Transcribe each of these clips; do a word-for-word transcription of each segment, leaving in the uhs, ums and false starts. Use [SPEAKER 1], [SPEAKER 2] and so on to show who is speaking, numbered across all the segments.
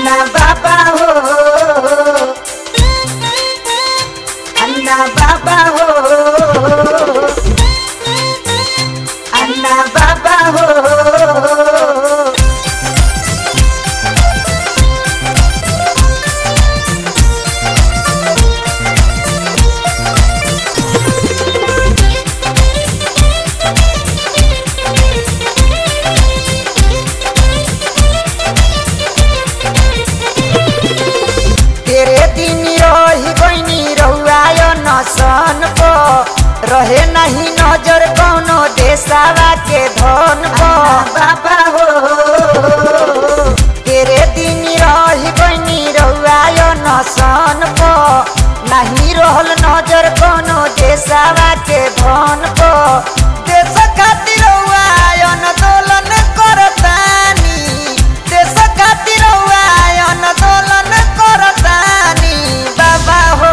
[SPEAKER 1] अन्ना बाबा हो अन्ना बाबा हो अन्ना बाबा हो सन को रहे नहीं नजर कौनो देसावा के धन को बाबा हो तेरे दिन रही बनी रउआयो न सन को नहीं रहल नजर कौनो देसावा के धन को देश खातिर रउआयो न दोलन करतानी देश खातिर रउआयो न दोलन करतानी बाबा हो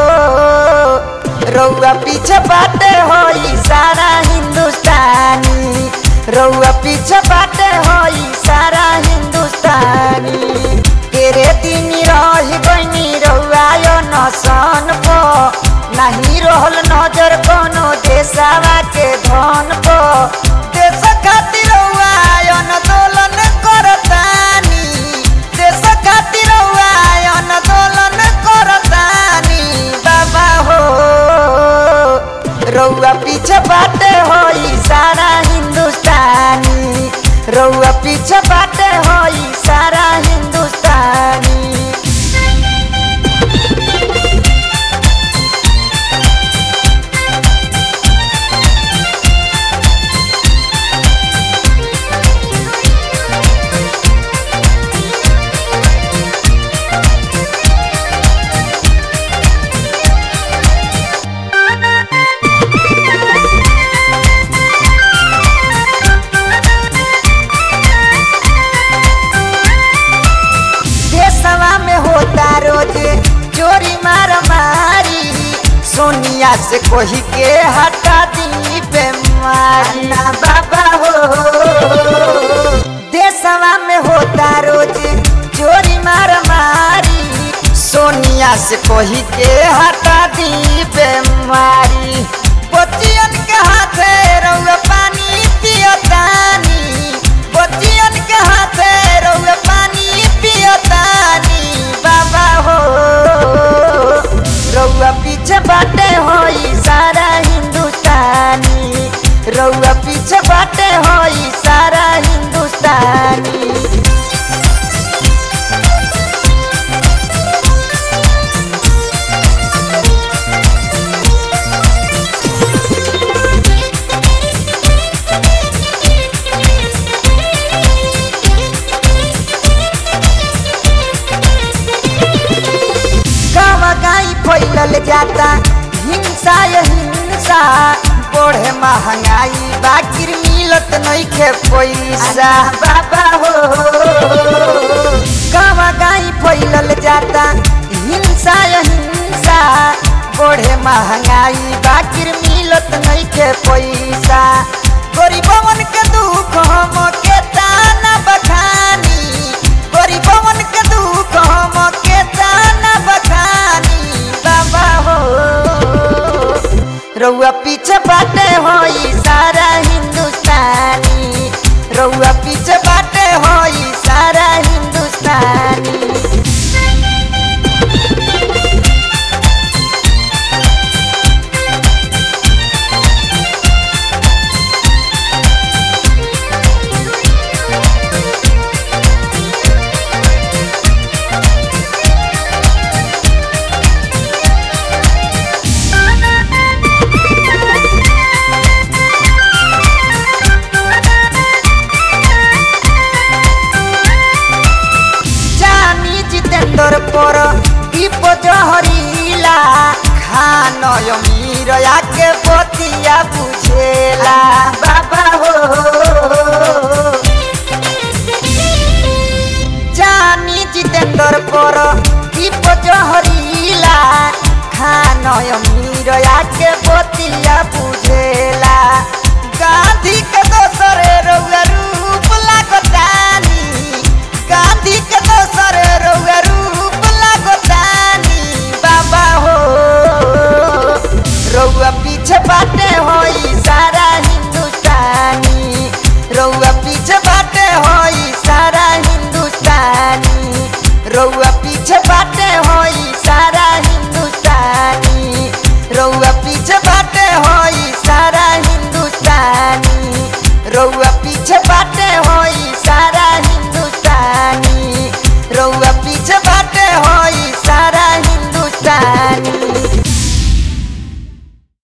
[SPEAKER 1] रउआ पीछे बाटे होई सारा हिंदुस्तानी रउआ पीछे बाटे होई सारा हिंदुस्तानी तेरे दिन रही बनी रउआयो न सन को नहीं रहल नजर कोनो देसावा के धन को देश खातिर रउआयो न दोलन करतानी देश खातिर रउआयो न दोलन करतानी बाबा हो रउआ पीछे बाटे होई सारा हिंदुस्तानी रउआ पीछे बाटे होई सारा हिंदुस्तानी चोरी मार मारी सोनिया से कोही के हटा दी बेमारी बाबा हो देशवा में होता रोज चोरी मार मारी सोनिया से कोही के हटा दी बेमारी बच्चियन के हाथे रउआ पानी पियतानी बच्चियन के हाथे रउआ पानी पियतानी बाबा हो रउआ पीछे बाटे होई सारा हिंदुस्तानी रउआ पीछे बाटे होई सारा हिंदुस्तानी फैलल जाता हिंसा ये हिंसा बढ़े महंगाई बाकिर मिलत नइखे पैसा बाबा हो गावा गाई फैलल जाता हिंसा ये हिंसा बढ़े महंगाई बाकिर मिलत नइखे पैसा गरीबवन के दुख हम के ताना बखानी गरीबवन के दुख हम के ताना बखानी बाबा हो रउआ पीछे बाटे होई सारा हिंदुस्तानी रउआ पीछे बाटे होई सारा हिंदुस्तानी पर दीप जहरीला खानय मीरया के बतिया बुझेला बाबा हो जानी जितेंद्र पर दीप जहरीला खानय मीरया के बतिया बुझेला